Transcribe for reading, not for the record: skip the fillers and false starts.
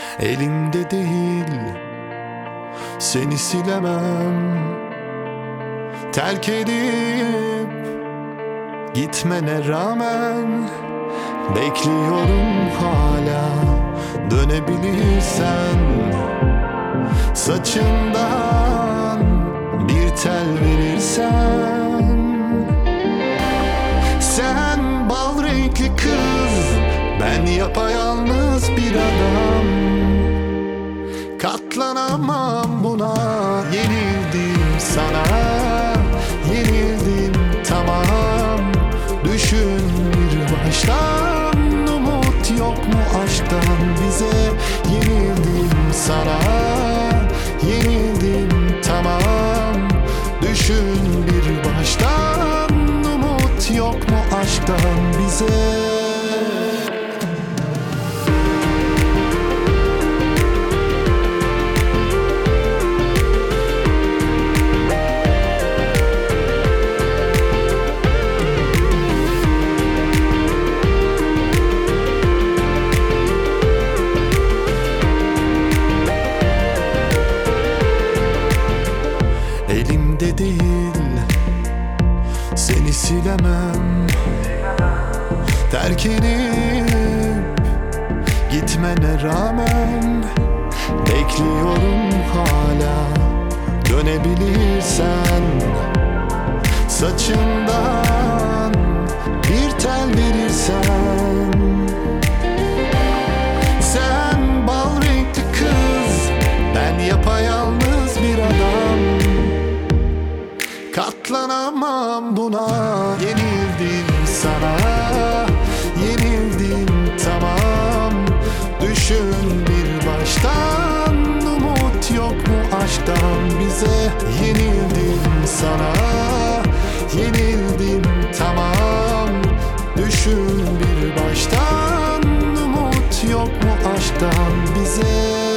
Elimde değil, seni silemem. Terk edip gitmene rağmen bekliyorum hala. Dönebilirsen saçından bir tel verirsen. Sen bal renkli kız, ben yapayalnız bir adam. Katlanamam buna, yenildim sana. Yenildim tamam. Düşün bir baştan, umut yok mu aşktan bize? Yenildim sana. Yenildim tamam. Düşün bir baştan, umut yok mu aşktan bize? Elimde değil, seni silemem. Terk edip gitmene rağmen bekliyorum hala. Dönebilirsen saçından bir tel verirsen. Sen bal renkli kız, ben yapayalnız bir adam. Katlanamam buna, yenildim sana. Yenildim tamam. Düşün bir baştan, umut yok mu aşktan bize? Yenildim sana. Yenildim tamam. Düşün bir baştan, umut yok mu aşktan bize?